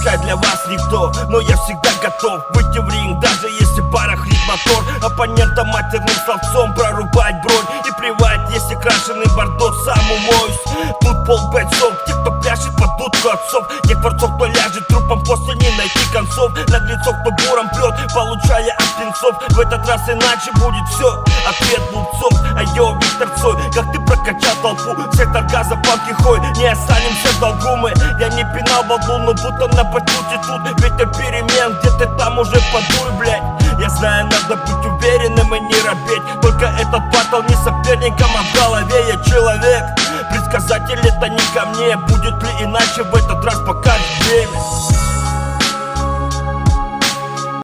таскать для вас никто, но я всегда готов выйти в ринг, даже если барахлит мотор. Оппонента матерным словцом прорубать бронь и плевать, если крашеный бордо, сам умоюсь. Тут полбойцов, те, кто пляшет под дудку отцов, тех творцов, кто ляжет трупом, после не найти концов. Наглецов, кто буром прет, получая от птенцов. В этот раз иначе будет все, ответ глупцов. А йо, Виктор Цой, как ты прокачал толпу, сектор газа, палки хой, не останемся в долгу мы. Я не пинал балду, но будто на батуте тут ветер перемен, где ты там уже подуй, блядь. Я знаю, надо быть уверенным и не робеть, только этот батл не соперником, а в голове я человек. Предсказатель это не ко мне, будет ли иначе в этот раз покажет время.